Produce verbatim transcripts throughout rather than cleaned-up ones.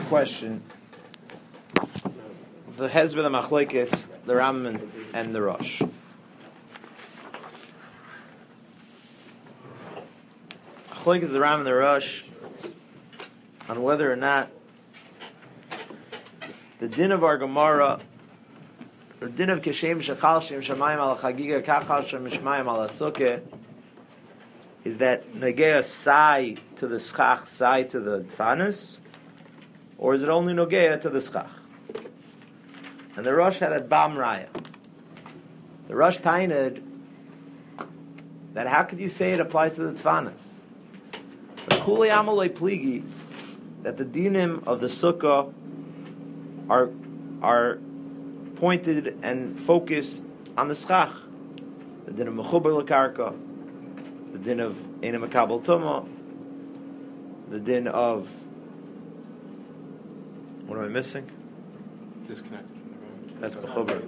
question. The Hezbollah, the Machlokes, the Rambam, and the Rosh. Machlokes, the Rambam, and the Rosh, on whether or not the din of our Gemara, the din of Keshem Shechal Shem Shamayim al Chagiga Kachal Shem Shmayim al Sukkah, is that Nogea Sai to the Schach, Sai to the Tfanus, or is it only Nogea to the Schach? And the Rosh had a Bam Raya. The Rosh tained that how could you say it applies to the Tfanus? The Kuli Amalei Pligi, that the dinim of the Sukkah are are pointed and focused on the Schach. The din of Mechuber L'Karka, the din of Eina Makabel Tumah, the din of, what am I missing? Disconnected from the ground. That's Mechuber.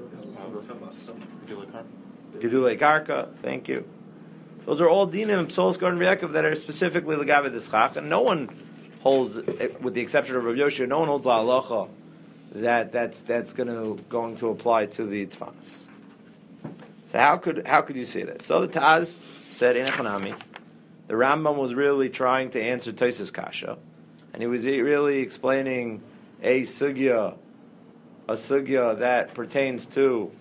Gedulei Karka. Gedulei Karka, thank you. Those are all dinim, Psolos Garden Re'ekav, that are specifically L'Gabe the Schach, and no one holds, with the exception of Rav Yoshua, no one holds La Halacha that that's that's going to going to apply to the Tfanos. So how could how could you say that? So the Taz said in Echanami, the Rambam was really trying to answer Tosas Kasha, and he was really explaining a sugya, a sugya that pertains to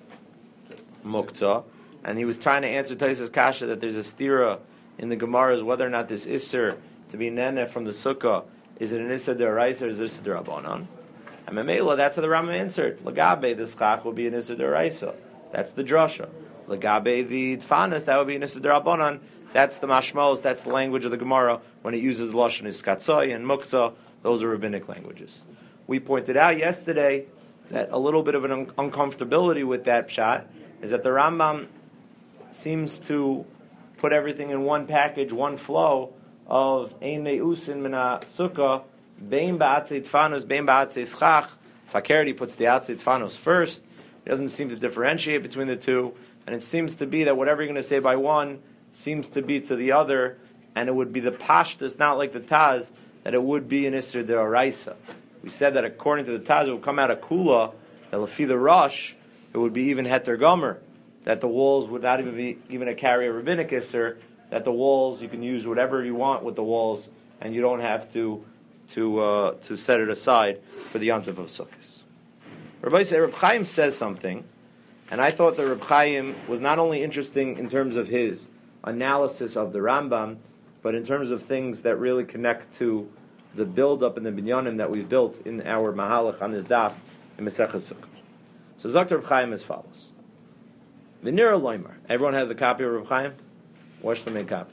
Muktzah, and he was trying to answer Tosas Kasha that there's a stira in the Gemaras whether or not this Isser to be nene from the Sukkah, is it an Isser d'oraisa or is it Isser d'Rabbanan? And Memela, that's how the Rambam answered. Lagabe, the Schach will be an Isser d'oraisa. That's the drasha. Lagabe, the Tfanas, that would be an Isser d'Rabbanan. That's the Mashmos, that's the language of the Gemara when it uses Lashon Iskatzai and Muktzah. Those are rabbinic languages. We pointed out yesterday that a little bit of an un- uncomfortability with that pshat is that the Rambam seems to put everything in one package, one flow of Ein Meusin Mina Sukkah, Bein Ba'atzei Tfanos, Bein Ba'atzei Schach. Fakerdi puts the Atzei Tfanos first. He doesn't seem to differentiate between the two, and it seems to be that whatever you're going to say by one seems to be to the other, and it would be the Pashtas, not like the Taz, that it would be an Isser D'Oraisa. We said that according to the Taz, it would come out of Kula, that Lefi the Rosh, it would be even Heter Gomer, that the walls would not even be even a carry a rabbinic Isser, that the walls, you can use whatever you want with the walls, and you don't have to to uh, to set it aside for the Yom Tov of Sukkot. Rabbi say Reb Chaim says something, and I thought that Reb Chaim was not only interesting in terms of his analysis of the Rambam, but in terms of things that really connect to the build-up and the binyanim that we've built in our Mahalach on this daf in Masechet Sukkot. So Zakter Reb Chaim as follows. V'nira loimer. Everyone has a copy of Reb Chaim? Watch them make copies.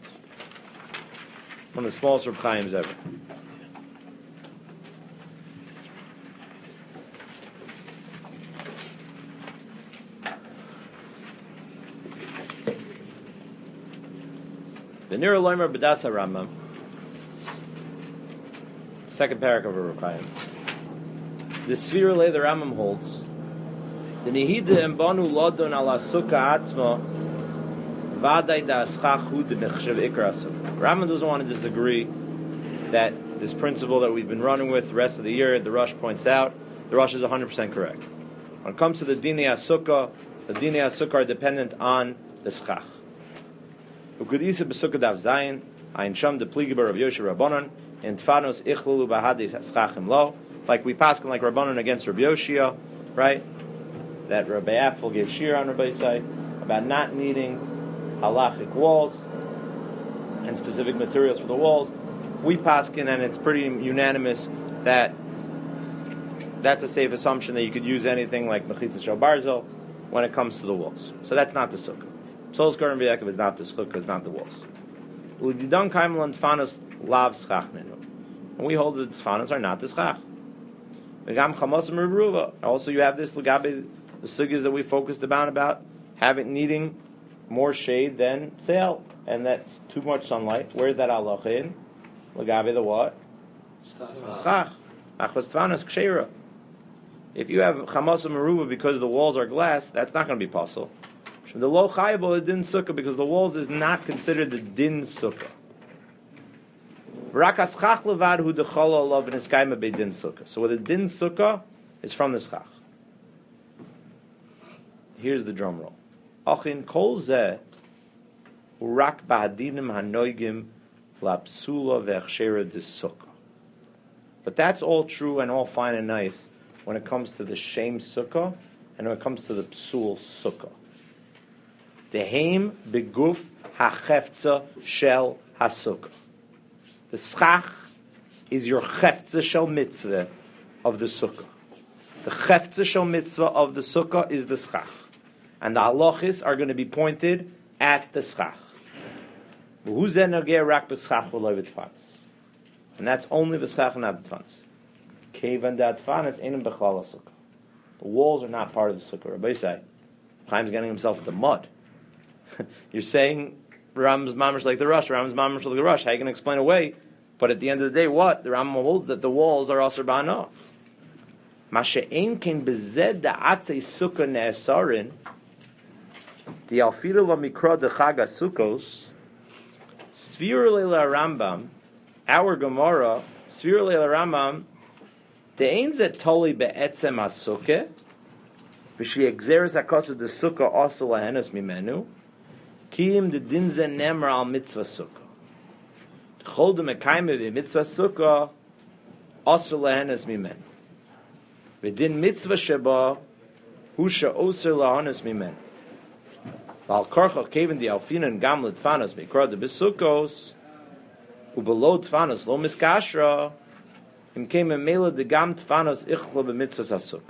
One of the smallest Reb Chaims ever. The Nira Loimer B'dasa Rambam, second paragraph of Reb Chaim. The Sfira Le the Rambam holds the Nehida and Banu Lodon ala Sukkah Atzma Vaday da Schachud Nechshav Ikra Sukkah. Rambam doesn't want to disagree that this principle that we've been running with the rest of the year, the Rosh points out, the Rosh is one hundred percent correct. When it comes to the Dinei HaSukkah, the Dinei HaSukkah are dependent on the Schach. Ukudisa b'sukkah dav zayin, ayin sham de pligi bar Rav Yoshua Rabbanon, and tfanos ichlulu bahadis schachim lo, like we paskin like Rabbanon against Rav Yoshua, right? That Rabbi Apfel gave shir on Rabbi's side about not needing halachic walls and specific materials for the walls. We paskin, and it's pretty unanimous that that's a safe assumption that you could use anything like mechitzah shel barzel when it comes to the walls. So that's not the sukkah. Psolos Garden Re'ekav is not the sukkah, is not the walls. U'didan kaimel tfanos lav schach nenu. And we hold that the tfanos are not the schach. V'gam chamosim reruva. Also, you have this legabe the sugyas that we focused about about having needing more shade than sail, and that's too much sunlight. Where's that halacha in? Legabe the what? Schach. Achos tfanos ksheira. If you have chamosim reruva because the walls are glass, that's not going to be possible. The low chayabol the din sukkah because the walls is not considered the din sukkah. Rakas chach levad hu dechala alav v'niskayma beidin sukkah. So the din sukkah is from the schach. Here's the drum roll. Achin kol zeh urak ba'adinim hanoigim lapsula ve'achshera de sukkah. But that's all true and all fine and nice when it comes to the shem sukkah and when it comes to the psul sukkah. Deheim beguf hachefza shel hasukkah. The schach is your chefza shel mitzvah of the sukkah. The chefza shel mitzvah of the sukkah is the schach. And the halachis are going to be pointed at the schach. And that's only the schach and not the tfanas. Kevan da tfanas ain't bechlal sukkah. The walls are not part of the sukkah. Rabbi say, Chaim's getting himself into mud. You're saying Ram's mamash like the rush, Ram's mamash like the rush. How are you going to explain away? But at the end of the day, what? The Rambam holds that the walls are asur ba'ana. Masha'ein ken bezed da'atzei sukkah ne'esarin the alfidu v'mikra dechaga sukkos Sfir leila Rambam, our Gemara, Sfir leila Rambam, the ein zet toli be'etzem ha-sukkah, v'shi exeres ha-kosu de sukkah also lahenes mimenu, kiim de din ze nemer al mitzvah sukkah. Chol de mekayme v'mitzvah sukkah, also lahenes mimenu. V'din mitzvah sheba, hu she'oser lahenes mimenu. Val korcha kevin di alfinan gam l'tfanos mikra de besukos ubelo tfanos lo miskashra im came a mela de gam tfanos ichlo b'mitzvahs hasukah.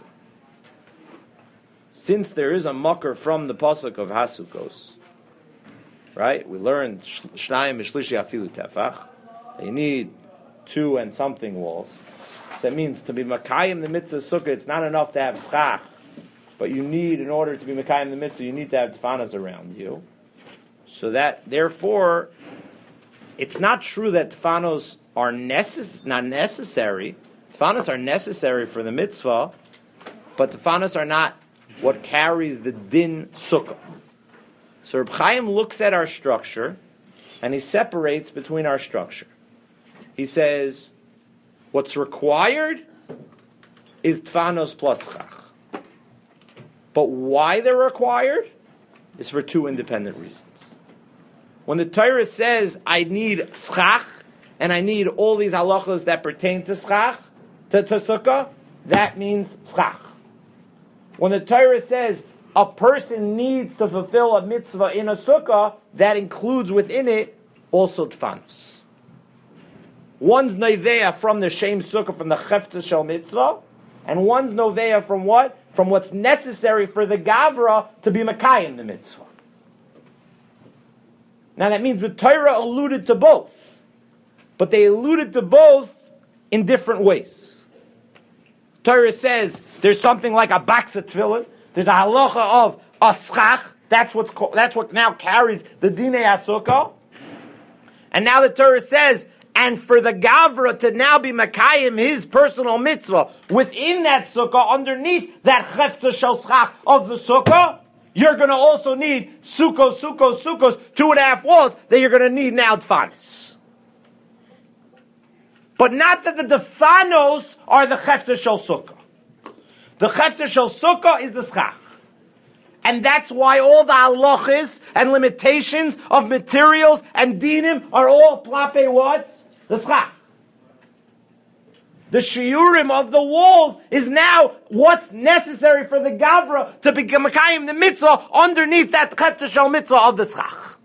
Since there is a mucker from the pasuk of hasukos, right? We learned shnayim mishlishi afilu tefach. They need two and something walls. So that means to be makayim the mitzvah sukkah, it's not enough to have schach. But you need, in order to be Mekayim the mitzvah, you need to have tfanas around you. So that, therefore, it's not true that tfanos are necess- not necessary. Tfanos are necessary for the mitzvah, but tfanos are not what carries the din sukkah. So Reb Chaim looks at our structure, and he separates between our structure. He says, what's required is tfanos plus chach. But why they're required is for two independent reasons. When the Torah says, I need schach, and I need all these halachas that pertain to schach, to, to sukkah, that means schach. When the Torah says, a person needs to fulfill a mitzvah in a sukkah, that includes within it also tfanos. One's neveah from the shem sukkah, from the chefta shel mitzvah, and one's noveah from what? From what's necessary for the gavra to be makayim the mitzvah. Now that means the Torah alluded to both, but they alluded to both in different ways. Torah says there's something like a baksa tefillin. There's a halacha of a schach. That's what's called, that's what now carries the dinei hasukah. And now the Torah says, and for the Gavra to now be Makayim, his personal mitzvah, within that sukkah, underneath that chefza shel schach of the sukkah, you're going to also need sukkos, sukkos, sukkos, two and a half walls that you're going to need now tfanos. But not that the tfanos are the chefza shel sukkah. The chefza shel sukkah is the schach. And that's why all the halachas and limitations of materials and dinim are all plape what? The schach. The shiurim of the walls is now what's necessary for the gavra to become makayim the mitzvah underneath that chefta shel mitzvah of the schach.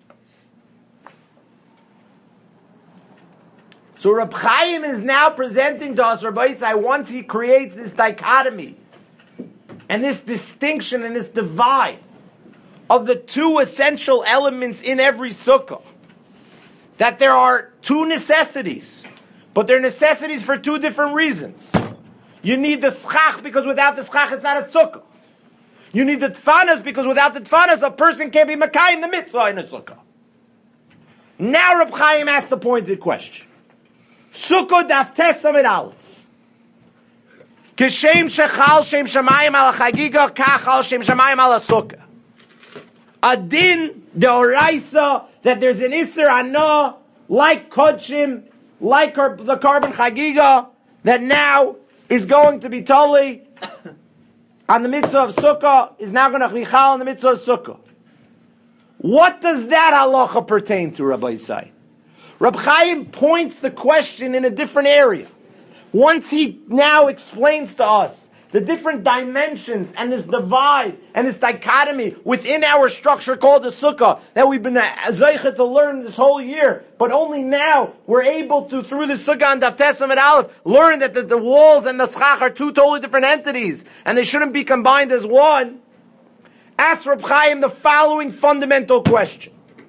So Reb Chaim is now presenting to us, Rabbi Yisai, once he creates this dichotomy and this distinction and this divide of the two essential elements in every sukkah, that there are two necessities, but they're necessities for two different reasons. You need the schach because without the schach it's not a sukkah. You need the tfanas because without the tfanas a person can't be makayim the mitzvah in a sukkah. Now Reb Chaim asked the pointed question. Sukkah daf tes samid aleph. Kishem shechal shem shamayim al chagiga kachal shem shamayim al sukkah. A din deoraisa that there's an iser anah like kodshim, like her, the carbon chagiga that now is going to be totally on the mitzvah of sukkah, is now going to be chal on the mitzvah of sukkah. What does that halacha pertain to, Rabbi Isai? Reb Chaim points the question in a different area. Once he now explains to us the different dimensions and this divide and this dichotomy within our structure called the sukkah that we've been zeicha to learn this whole year, but only now we're able to, through the sukkah and Daf Tesam and Aleph, learn that the, the walls and the schach are two totally different entities and they shouldn't be combined as one. Ask Reb Chaim the following fundamental question.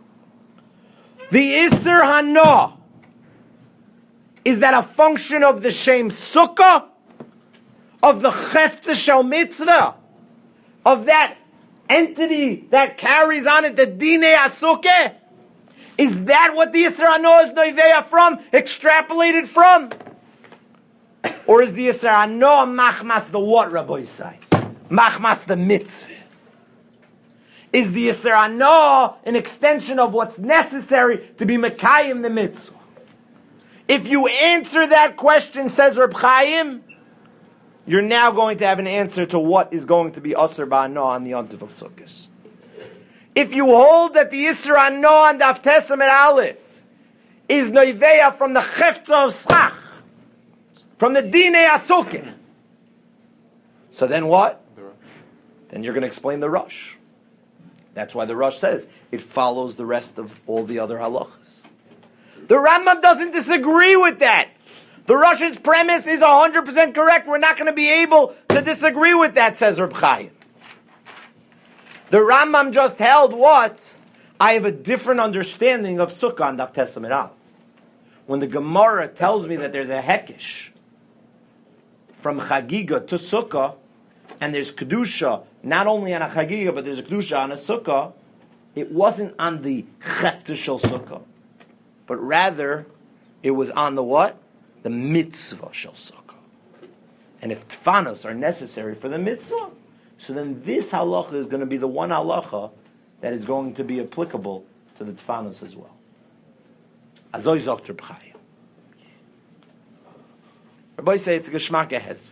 The Isser Hana, is that a function of the Shem Sukkah? Of the Chefta Shel Mitzvah? Of that entity that carries on it the Dinei HaSukkah? Is that what the Isser Hana is noiveya from? Extrapolated from? Or is the Isser Hana machmas the what, Rabbi Yisai? Machmas the mitzvah? Is the Isser Hana an extension of what's necessary to be Mekayim the mitzvah? If you answer that question, says Reb Chaim, you're now going to have an answer to what is going to be Asr Ba'ana on the Yontif of Sukkot. If you hold that the Isser Hana on Daf Tesam and Aleph is Noiveya from the Chefta of Schach, from the Dinei HaSukkah, so then what? Then you're going to explain the Rush. That's why the Rush says it follows the rest of all the other halachas. The Rambam doesn't disagree with that. The Rush's premise is one hundred percent correct. We're not going to be able to disagree with that, says Reb Chaim. The Rambam just held what? I have a different understanding of Sukkah and Daf Tesam and Aleph. When the Gemara tells me that there's a hekish from Chagiga to Sukkah, and there's Kedusha, not only on a Chagiga, but there's a Kedusha on a Sukkah, it wasn't on the Chefta Shel Sukkah, but rather it was on the what? The mitzvah shel sukkah. And if tfanos are necessary for the mitzvah, so then this halacha is going to be the one halacha that is going to be applicable to the tfanos as well. Azoy zokt Reb Chaim. Rabbi say it's a geschmack hezver.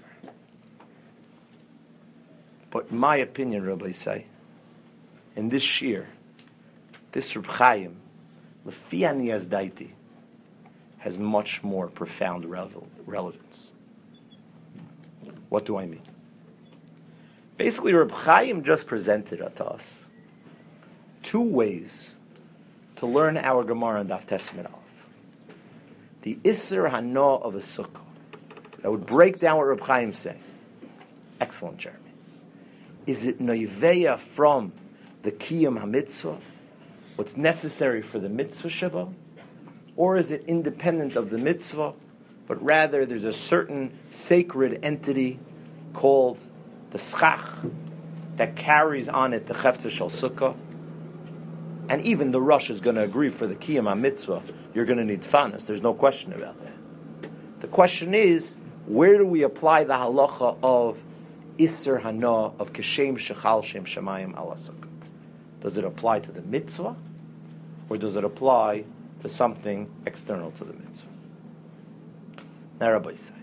But in my opinion, Rabbi say, in this shir, this Reb Chaim, lefi ani azdaiti, has much more profound relevance. What do I mean? Basically, Reb Chaim just presented to us two ways to learn our Gemara and Daf Tesam and Aleph. The Isser Hana of a Sukkah. That would break down what Reb Chaim saying. Excellent, Jeremy. Is it noiveya from the Kiyam HaMitzvah? What's necessary for the mitzvah Shabbat? Or is it independent of the mitzvah, but rather there's a certain sacred entity called the schach that carries on it the chefta shel sukkah? And even the Rosh is going to agree for the kiyam ha-mitzvah, you're going to need tfanas. There's no question about that. The question is, where do we apply the halacha of Isser Hana, of Keshem Shechal Shem Shemayim ala sukkah? Does it apply to the mitzvah, or does it apply to something external to the mitzvah? Now, Rabbi say,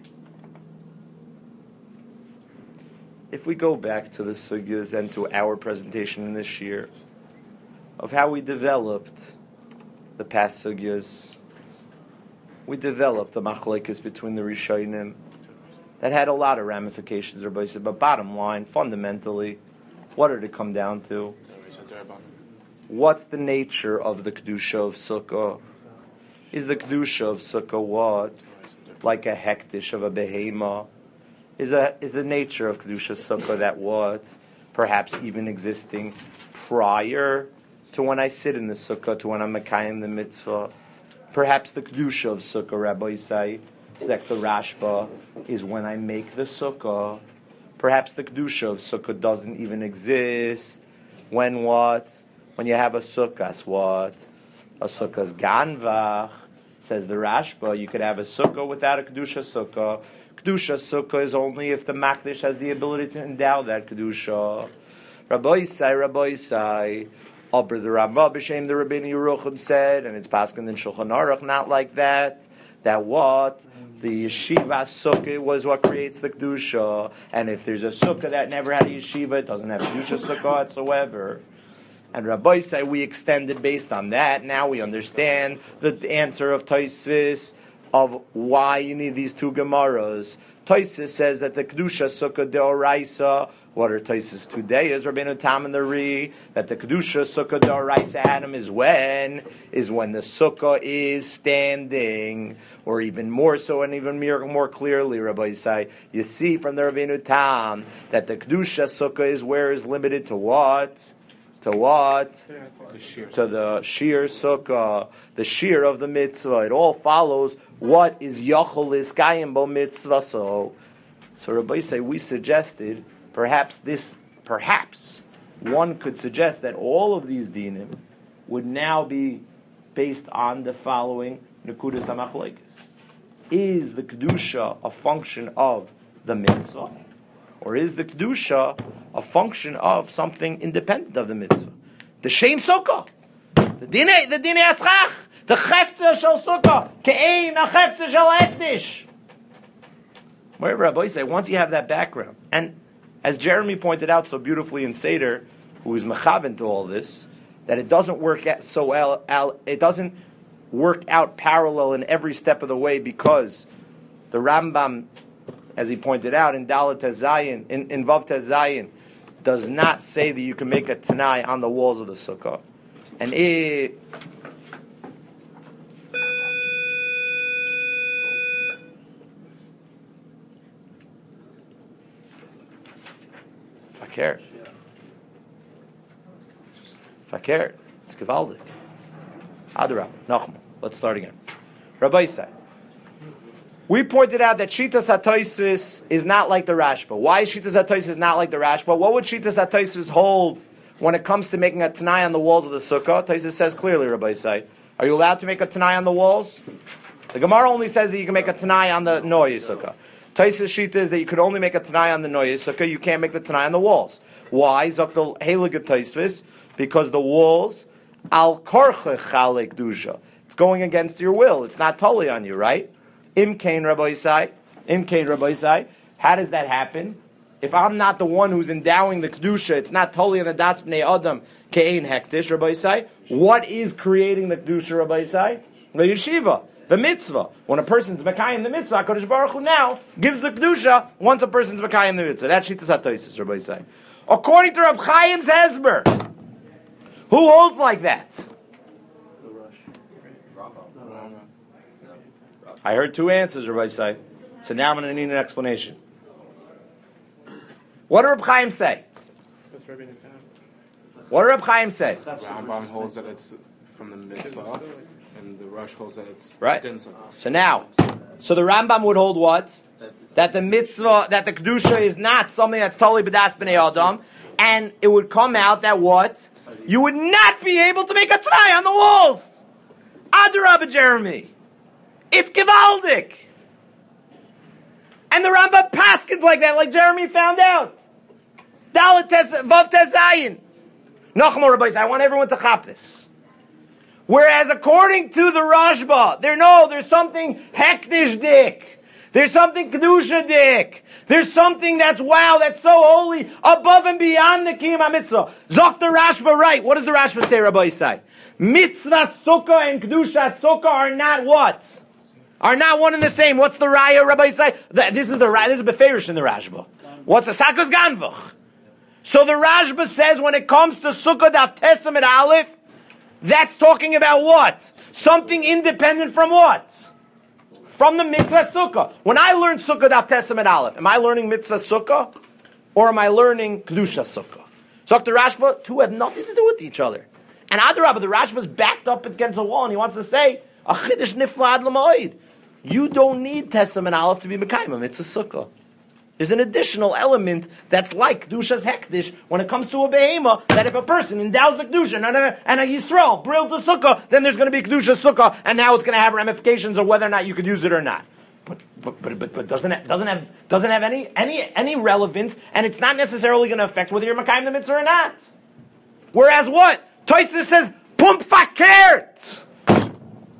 if we go back to the sugyas and to our presentation in this year of how we developed the past sugyas, we developed a machlekes between the Rishonim that had a lot of ramifications, Rabbi said, but bottom line, fundamentally, what did it come down to? What's the nature of the Kedusha of Sukkah? Is the Kedusha of Sukkah what? Like a hektish of a behema? Is a is the nature of Kedusha Sukkah that what? Perhaps even existing prior to when I sit in the Sukkah, to when I'm Mekayim the mitzvah? Perhaps the Kedusha of Sukkah, Rabbi Yisai, Zek the Rashba, is when I make the Sukkah. Perhaps the Kedusha of Sukkah doesn't even exist. When what? When you have a sukkah, what? A sukkah's ganvach, says the Rashba, you could have a sukkah without a kedusha sukkah. Kedusha sukkah is only if the makdish has the ability to endow that kedusha. Rabbi Yisai, Rabbi Yisai, Abra the Rambam B'Shem the Rabbeinu Yerucham said, and it's Paskin in Shulchan Aruch, not like that. that what? The yeshiva sukkah was what creates the kedusha, and if there's a sukkah that never had a yeshiva, it doesn't have kedusha sukkah whatsoever. And Rabbi say we extended based on that. Now we understand the answer of Tosfos of why you need these two Gemaras. Tosfos says that the kedusha sukkah deoraisa. What are Tosfos today? Is Rabbeinu Tam and the Ri that the kedusha sukkah deoraisa Adam is when is when the sukkah is standing, or even more so, and even more, more clearly, Rabbi say you see from the Rabbeinu Tam that the kedusha sukkah is where is limited to what. To what? The to the sheer sukkah, the sheer of the mitzvah. It all follows what is yachol iskayim bo mitzvah. So, so Rabbi say we suggested perhaps this, perhaps one could suggest that all of these dinim would now be based on the following nekudas hamachloekes. Is the kedusha a function of the mitzvah? Or is the kedusha a function of something independent of the mitzvah? The shem sukkah, the dine, the dine aschach, the chefta shel sukkah, ke'ein a chefta shel ekdish. Wherever Rabbi say, once you have that background, and as Jeremy pointed out so beautifully in Seder, who is mechaven to all this, that it doesn't work out so well, it doesn't work out parallel in every step of the way, because the Rambam, as he pointed out in Dalet Zayin, in, in Vav Zayin, does not say that you can make a Tanai on the walls of the sukkah. And it... Fakir. Fakir. It's gewaldig. Adarab. Nachmal. Let's start again. Rabbi said, we pointed out that Shitas HaTosfos is not like the Rashba. Why is Shitas HaTosfos not like the Rashba? What would Shitas HaTosfos hold when it comes to making a Tanai on the walls of the Sukkah? Tosfos says clearly, Rabbi Say, are you allowed to make a Tanai on the walls? The Gemara only says that you can make a Tanai on the Noye Sukkah. Tosfos Shita is that you could only make a Tanai on the Noye Sukkah, you can't make the Tanai on the walls. Why? Zakal Helig Tosfos, because the walls, Al Korche Chalek Dusha. It's going against your will. It's not totally on you, right? Imkain Rabbi Isai, Imkain Rabbi Isai. How does that happen? If I'm not the one who's endowing the kedusha, it's not totally on the das bnei adam kein hektish Rabbi Isai. What is creating the kedusha, Rabbi Isai? The yeshiva, the mitzvah. When a person's mekayim the mitzvah, Kodesh Baruch Hu now gives the kedusha once a person's mekayim the mitzvah. That's Shitas HaTosfos, Rabbi Isai. According to Rab Chaim's Hezber, who holds like that? I heard two answers, Rabbi Say. So now I'm going to need an explanation. What did Reb Chaim say? What did Reb Chaim say? Rambam holds that it's from the mitzvah, and the Rosh holds that it's right. Dinsa. So now, so the Rambam would hold what? That the mitzvah, that the kedusha is not something that's totally b'das b'nei adam, and it would come out that what? You would not be able to make a t'nai on the walls. Adarabah, Jeremy. It's gewaldik. And the Rambam paskins like that, like Jeremy found out. Dalet Vav Tezayin. Nachmal Rabbi, I want everyone to chop this. Whereas according to the Rashba, there no, there's something hektish dik. There's something kedusha dik. There's something that's wow, that's so holy, above and beyond the kiyum mitzvah. Zok the Rashba right. What does the Rashba say, Rabbi Say? Mitzvah sukkah and kedusha sukkah are not what? Are not one and the same. What's the raya, Rabbi Say? This is the raya. This is beferish in the Rashba. What's a sakas ganvach? So the Rashba says when it comes to sukkah daf tesam et aleph, that's talking about what? Something independent from what? From the mitzvah sukkah. When I learn sukkah daf tesam et aleph, am I learning mitzvah sukkah or am I learning kedusha sukkah? So the Rashba, two have nothing to do with each other. And Adarabah, the Rashba's backed up against the wall and he wants to say a chiddush nifla ad l'ma'od. You don't need Tesam and Aleph to be Mekayim. It's a sukkah. There's an additional element that's like Kedusha's Hekdish when it comes to a Behema, that if a person endows the Kedusha and a, and a Yisrael builds a sukkah, then there's going to be Kedusha sukkah, and now it's going to have ramifications of whether or not you could use it or not. But but but but, but doesn't have, doesn't have doesn't have any any any relevance, and it's not necessarily going to affect whether you're Mekayim the mitzvah or not. Whereas what? Tosfos says, Pump fakert! The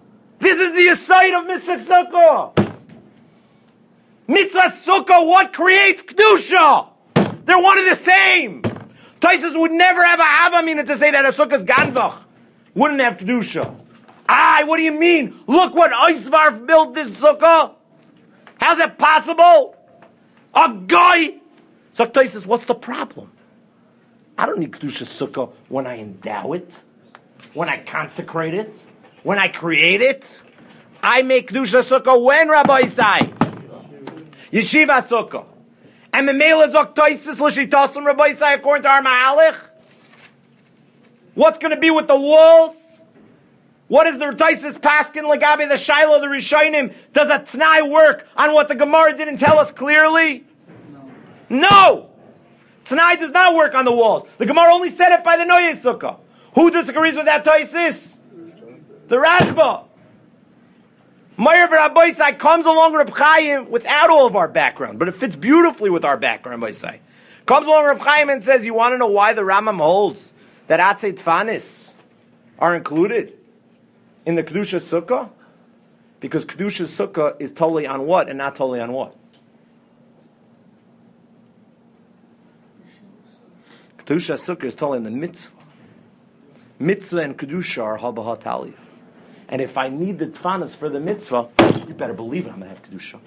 This is the aside of mitzvah sukkah. Mitzvah sukkah, what creates kedusha? They're one and the same. Taisus would never have a havamina to say that a sukkah is ganvach. Wouldn't have kedusha. Ah, what do you mean? Look what Eisvarf built this sukkah. How's that possible? A guy. So Taisus, what's the problem? I don't need kedusha sukkah when I endow it, when I consecrate it, when I create it. I make kedusha sukkah when, Rabbi Isai? Yeshiva sukkah. And the Mela Zok Taisus L'shitasim Rabbi Isai according to our Mahalich. What's going to be with the walls? What is the Taisus Paskin Lagabi, the Shiloh, the Rishonim? Does a T'nai work on what the Gemara didn't tell us clearly? No. No! T'nai does not work on the walls. The Gemara only said it by the Noye Sukkah. Who disagrees with that Taisus? The Rashba. Meir Rabbeisai comes along Reb Chaim without all of our background, but it fits beautifully with our background, Rabbeisai. Comes along Reb Chaim and says, you want to know why the Rambam holds that Atzei Tfanis are included in the Kedusha Sukkah? Because Kedusha Sukkah is totally on what and not totally on what? Kedusha Sukkah is totally in the mitzvah. Mitzvah and Kedusha are Haba HaTaliyah. And if I need the Tfanas for the mitzvah, you better believe it, I'm going to have Kedusha.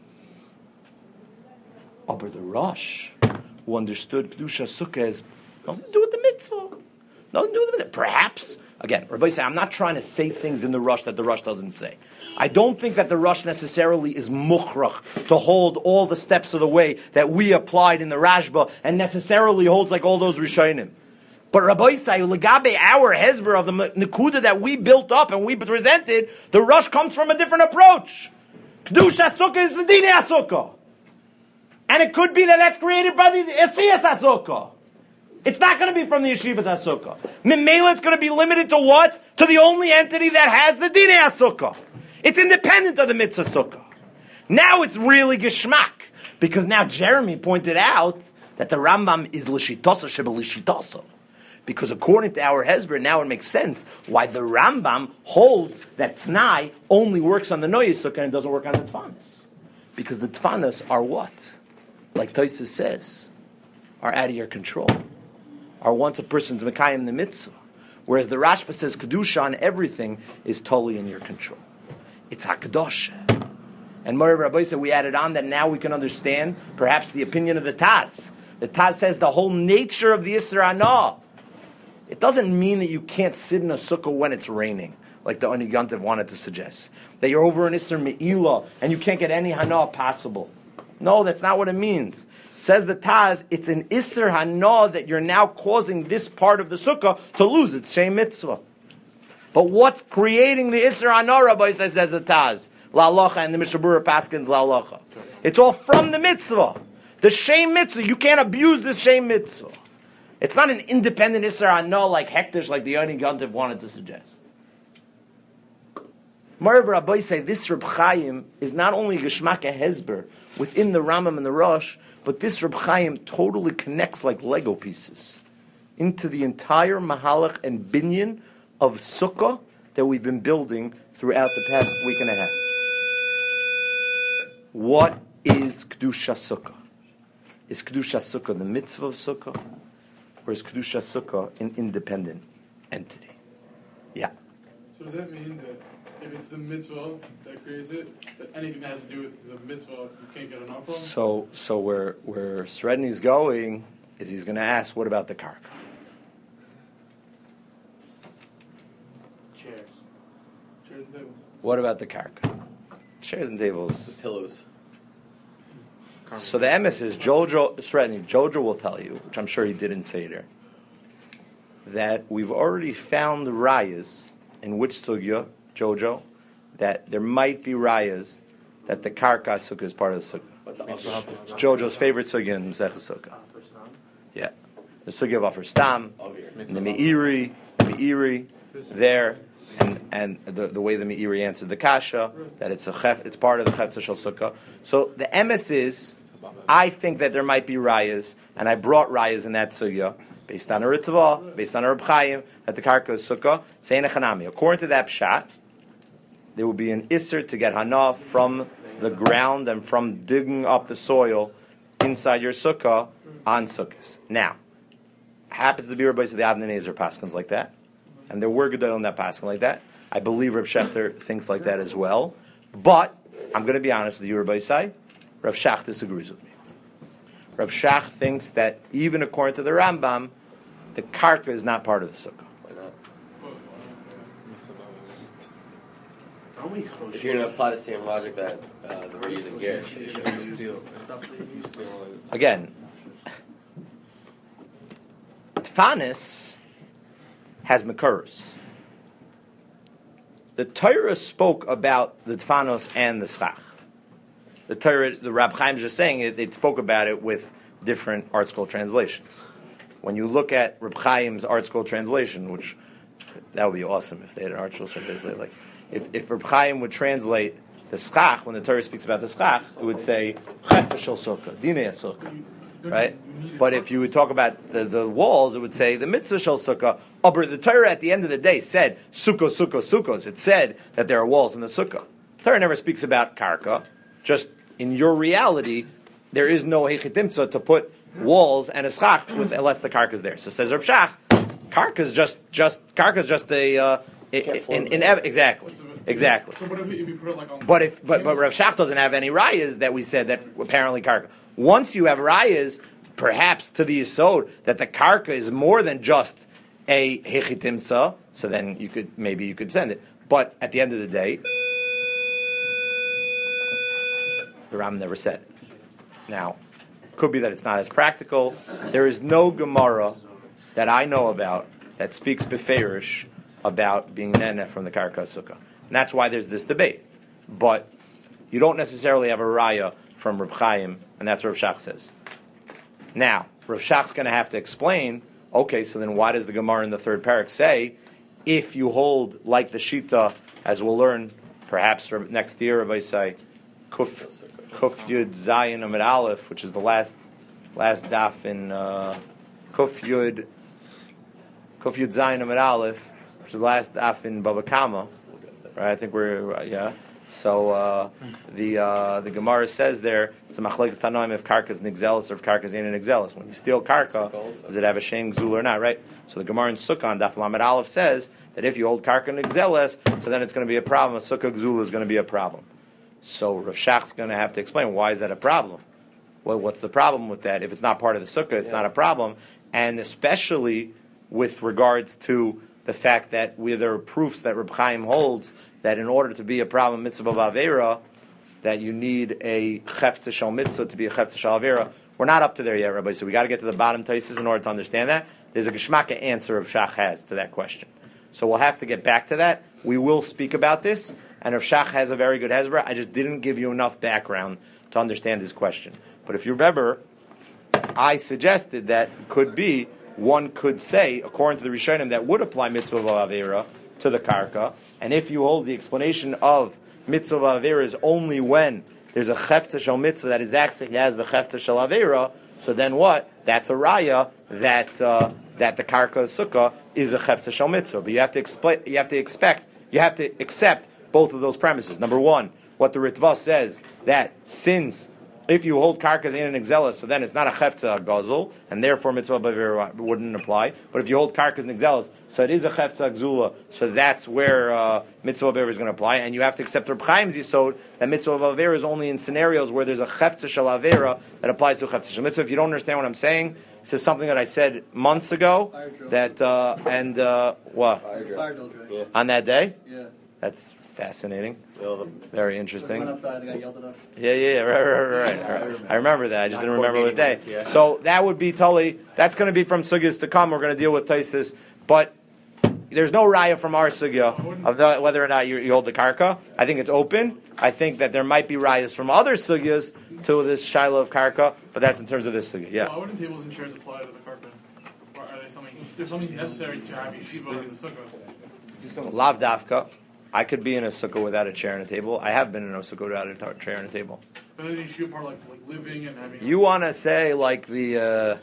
Oh, but the Rosh, who understood Kedusha Sukkah as nothing to do with the mitzvah. Nothing to do with the mitzvah. Perhaps, again, Rabbi say, I'm not trying to say things in the Rosh that the Rosh doesn't say. I don't think that the Rosh necessarily is mukhrach to hold all the steps of the way that we applied in the Rashba and necessarily holds like all those Rishonim. But Rabbi Isai, legabe our hezber of the nekuda that we built up and we presented, the rush comes from a different approach. Kedusha Sukkah is the Dinei Sukkah. And it could be that that's created by the Esiyas HaSukkah. It's not going to be from the Yeshivas HaSukkah. Memela, it's going to be limited to what? To the only entity that has the Dinei Sukkah. It's independent of the Mitzvah Sukkah. Now it's really Geschmack. Because now Jeremy pointed out that the Rambam is L'shitasa Sheba L'shitasa. Because according to our Hezber, now it makes sense why the Rambam holds that T'nai only works on the Noye Sukkah and doesn't work on the Tfanas. Because the Tfanas are what? Like Tosfos says, are out of your control. Are once a person's Mekayim the Mitzvah. Whereas the Rashba says Kedusha on everything is totally in your control. It's HaKadosh. And Mori Rabbi said we added on that now we can understand perhaps the opinion of the Taz. The Taz says the whole nature of the Isra Anah. It doesn't mean that you can't sit in a sukkah when it's raining, like the Ani Yantiv wanted to suggest. That you're over an Isser Me'ilah and you can't get any Hana possible. No, that's not what it means. Says the Taz, it's an Isser Hana that you're now causing this part of the sukkah to lose its Shem Mitzvah. But what's creating the Isser Hana, Rabbi says, says the Taz? La'alocha and the Mishabura Paskins La'alocha. It's all from the Mitzvah. The Shem Mitzvah, you can't abuse the Shem Mitzvah. It's not an independent Isser Hana like Hektish, like the Yoni Gantiv wanted to suggest. Marav Rabbi say this Reb Chaim is not only Geshmaka Hezber within the Rambam and the Rosh, but this Reb Chaim totally connects like Lego pieces into the entire Mahalach and Binyan of Sukkah that we've been building throughout the past week and a half. What is Kedusha Sukkah? Is Kedusha Sukkah the mitzvah of Sukkah? Or is Kedusha Sukkah an independent entity? Yeah. So does that mean that if it's the mitzvah that creates it, that anything that has to do with the mitzvah, you can't get enough from? So, so where where Sredni's going is he's going to ask, what about the karka? Chairs. Chairs and tables. What about the karka? Chairs and tables. The pillows. So the emes is Jojo Sredni. Jojo will tell you, which I'm sure he didn't say there, that we've already found rayas in which sugya, Jojo, that there might be rayas that the karka sukkah is part of the sukkah. It's Jojo's favorite sugya in Masechah Sukkah. Yeah, the sugya of Afar Stam, and the Meiri, the Meiri there, and and the, the way the Meiri answered the kasha that it's a chef, it's part of the chefza shel sukkah. So the emes is, I think that there might be rayas, and I brought rayas in that sugya based on a Ritva, based on a Reb Chaim, that the karka is sukkah. Saying a chanami. According to that pshat, there will be an isser to get hana from the ground and from digging up the soil inside your sukkah on sukkahs. Now, happens to be Rabbi the Avnei Nezer paskins like that, and there were gedolim that paskin like that. I believe Reb Shechter thinks like that as well. But I'm going to be honest with you, Rabbi Isai, Rav Shach disagrees with me. Rav Shach thinks that even according to the Rambam, the karka is not part of the sukkah. Why not? It's If you're going to apply the same logic that uh, we're using here, If you steal, if you steal it. Again, Tfanis has Makuros. The Torah spoke about the Tfanos and the Schach. The Torah, the Rab Chaim is just saying it, they spoke about it with different art scroll translations. When you look at Rab Chaim's art scroll translation, which that would be awesome if they had an art scroll translation, like if, if Rab Chaim would translate the Schach, when the Torah speaks about the Schach, it would say Chet Shel Sukkah, Dinei Sukkah. Right? But if you would talk about the, the walls, it would say the mitzvah shel sukkah. Oh, but the Torah at the end of the day said sukkah, sukkah, sukkahs. It said that there are walls in the sukkah. The Torah never speaks about karka. Just in your reality, there is no hechitimtza to put walls and a schach with unless the karka is there. So says Reb Shach, karka is just just karka is just a uh, in, in, in, in exactly. Exactly. So what if, if you put it like on? But if but but Rav Shach doesn't have any rayas that we said that apparently karka. Once you have rayas, perhaps to the yisod that the karka is more than just a hechitimsa, so then you could maybe you could send it. But at the end of the day, the Ram never said it. Now, could be that it's not as practical. There is no Gemara that I know about that speaks beferish about being nene from the karka sukkah. And that's why there's this debate. But you don't necessarily have a raya from Reb Chaim, and that's what Rav Shach says. Now, Rav Shach's going to have to explain, okay, so then why does the Gemara in the third parak say, if you hold like the Shita, as we'll learn perhaps next year, Rabbi say, Kuf, Kuf Yud Zayin Amid Aleph, which is the last last daf in uh, Kuf Yud Kuf Yud Zayin Amid Aleph, which is the last daf in Baba Kama. Right, I think we're uh, yeah. So uh, the uh, the Gemara says there it's a machlekes tanoim if karka is nigzelis or if karka is ain't nigzelis. When you steal karka, does it have a shem gzul or not? Right. So the Gemara in Sukkah Daf Lamed Aleph says that if you hold karka nigzelis, so then it's going to be a problem. A sukkah gzul is going to be a problem. So Rav Shach's going to have to explain why is that a problem. Well, what's the problem with that? If it's not part of the sukkah, it's yeah. not a problem, and especially with regards to the fact that we, there are proofs that Reb Chaim holds that in order to be a problem mitzvah b'avera, that you need a chefetz shel mitzvah to be a chefetz shel avera. We're not up to there yet, Rabbi, so we got to get to the bottom taisis in order to understand that. There's a geschmacka answer of Shach has to that question. So we'll have to get back to that. We will speak about this, and if Shach has a very good hezbollah, I just didn't give you enough background to understand his question. But if you remember, I suggested that could be one could say, according to the Rishonim, that would apply mitzvah v'avera to the karka, and if you hold the explanation of mitzvah v'avera is only when there's a chefta shel mitzvah that is actually as the chefta shel avera, so then what? That's a raya that uh, that the karka sukkah is a chefta shel mitzvah. But you have to explain. You have to expect. You have to accept both of those premises. Number one, what the Ritva says that since if you hold karkas in an exelis, so then it's not a chefza gazel, and therefore mitzvah b'avera wouldn't apply. But if you hold karkas in exelis, so it is a chefza gzula, so that's where uh, mitzvah b'avera is going to apply. And you have to accept Reb Chaim's yisod that mitzvah b'avera is only in scenarios where there's a chefza shel avera that applies to a chefza shel mitzvah. If you don't understand what I'm saying, this is something that I said months ago. That uh, and uh, what Fire drill. Yeah. on that day? Yeah. That's fascinating. Well, the- Very We interesting. went outside, the guy yelled at us. Yeah, yeah, yeah, right, right, right, right. right. I remember that. I just Not didn't remember what day. coordinating it, yeah. So that would be totally. That's going to be from sugyas to come. We're going to deal with Taisis, but there's no raya from our sugya of the, whether or not you, you hold the karka. I think it's open. I think that there might be rayas from other sugyas to this shiloh of karka, but that's in terms of this sugya. Yeah. Why wouldn't tables and chairs apply to the carpet? Or are they something? There's something necessary to have yeshiva in the sukkah. Lav dafka. I could be in a sukkah without a chair and a table. I have been in a sukkah without a tar- chair and a table. But then the yeshiva part like like living and having. You want to say like the uh,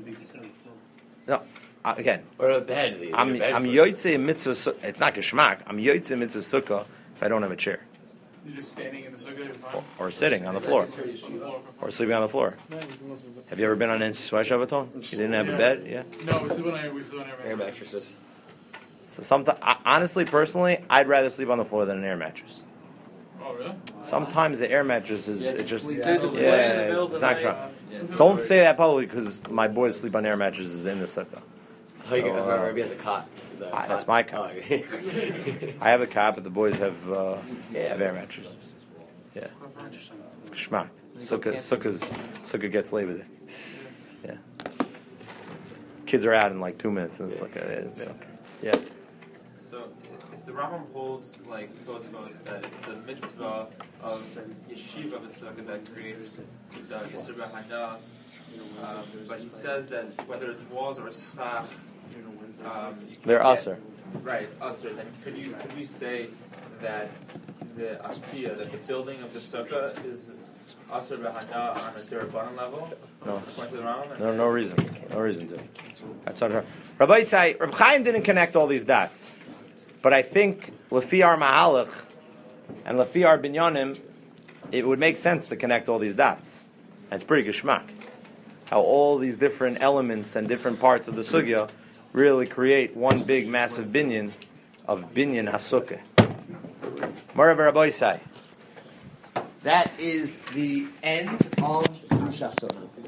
no uh, again? or a bed. The, I'm the bed I'm for- yoytze mitzvah. su- It's not geschmack. I'm yoytze mitzvah sukkah if I don't have a chair. You're just standing in the sukkah, you're fine. Or, or sitting on the floor. Or sleeping on the floor. Have you ever been on N C S Y Shabbaton? You didn't have a bed? Yeah? No, we sleep on air, we sleep on air Air mattresses. So sometimes, honestly, personally, I'd rather sleep on the floor than an air mattress. Oh, really? Sometimes the air mattress is Yeah, it just sleep yeah, through the floor in the it's, middle of it's the not night. trying. Yeah, it's Don't not say that publicly because my boys sleep on air mattresses in the sukkah. Oh, you So, got, uh, remember, he has a cot. The I- that's my cot. Oh, okay. I have a cot, but the boys have uh, have air mattresses. Yeah, it's geschmack. Sukkah, sukkah's, sukkah gets Labor Day. Yeah, kids are out in like two minutes in the sukkah. Yeah, yeah. So, if the Rambam holds, like Tosfos, that it's the mitzvah of yeshiva v'sukkah that creates the Yisr B'Hana, um, but he says that whether it's walls or schach, um, you can They're get- usher. Right, it's usher. Then could you could we say that the asiya, that the building of the sukkah is usher B'Hana on a Durabanan level? No. According to the Rambam? No, no reason. No reason to. That's not true. Rabbi Isai, Reb Chaim didn't connect all these dots, but I think Lefi our Mahalach and Lefi our Binyanim, it would make sense to connect all these dots. And it's pretty geschmack. How all these different elements and different parts of the sugya really create one big massive binyan of binyan hasukah. Marav Rabbi Isai. That is the end of Kedusha Sukkah.